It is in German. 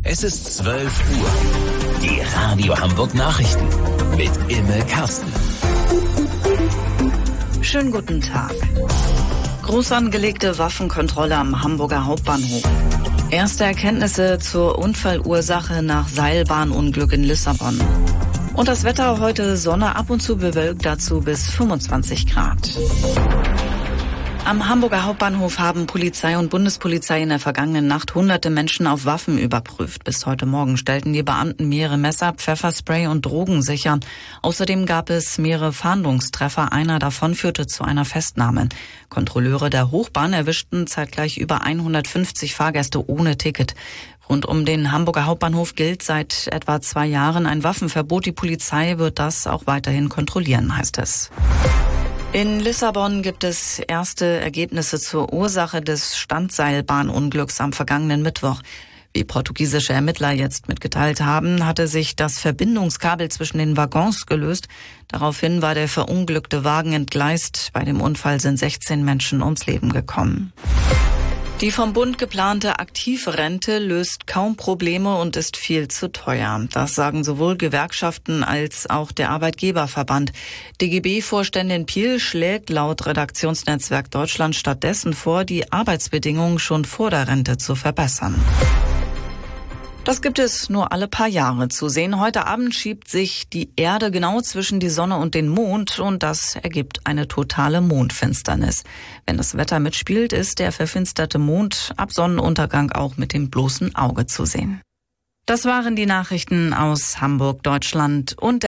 Es ist 12 Uhr. Die Radio Hamburg Nachrichten mit Imme Karsten. Schönen guten Tag. Groß angelegte Waffenkontrolle am Hamburger Hauptbahnhof. Erste Erkenntnisse zur Unfallursache nach Seilbahnunglück in Lissabon. Und das Wetter heute Sonne, ab und zu bewölkt, dazu bis 25 Grad. Am Hamburger Hauptbahnhof haben Polizei und Bundespolizei in der vergangenen Nacht hunderte Menschen auf Waffen überprüft. Bis heute Morgen stellten die Beamten mehrere Messer, Pfefferspray und Drogen sicher. Außerdem gab es mehrere Fahndungstreffer. Einer davon führte zu einer Festnahme. Kontrolleure der Hochbahn erwischten zeitgleich über 150 Fahrgäste ohne Ticket. Rund um den Hamburger Hauptbahnhof gilt seit etwa 2 Jahren ein Waffenverbot. Die Polizei wird das auch weiterhin kontrollieren, heißt es. In Lissabon gibt es erste Ergebnisse zur Ursache des Standseilbahnunglücks am vergangenen Mittwoch. Wie portugiesische Ermittler jetzt mitgeteilt haben, hatte sich das Verbindungskabel zwischen den Waggons gelöst. Daraufhin war der verunglückte Wagen entgleist. Bei dem Unfall sind 16 Menschen ums Leben gekommen. Die vom Bund geplante Aktivrente löst kaum Probleme und ist viel zu teuer. Das sagen sowohl Gewerkschaften als auch der Arbeitgeberverband. DGB-Vorständin Piel schlägt laut Redaktionsnetzwerk Deutschland stattdessen vor, die Arbeitsbedingungen schon vor der Rente zu verbessern. Das gibt es nur alle paar Jahre zu sehen. Heute Abend schiebt sich die Erde genau zwischen die Sonne und den Mond und das ergibt eine totale Mondfinsternis. Wenn das Wetter mitspielt, ist der verfinsterte Mond ab Sonnenuntergang auch mit dem bloßen Auge zu sehen. Das waren die Nachrichten aus Hamburg, Deutschland und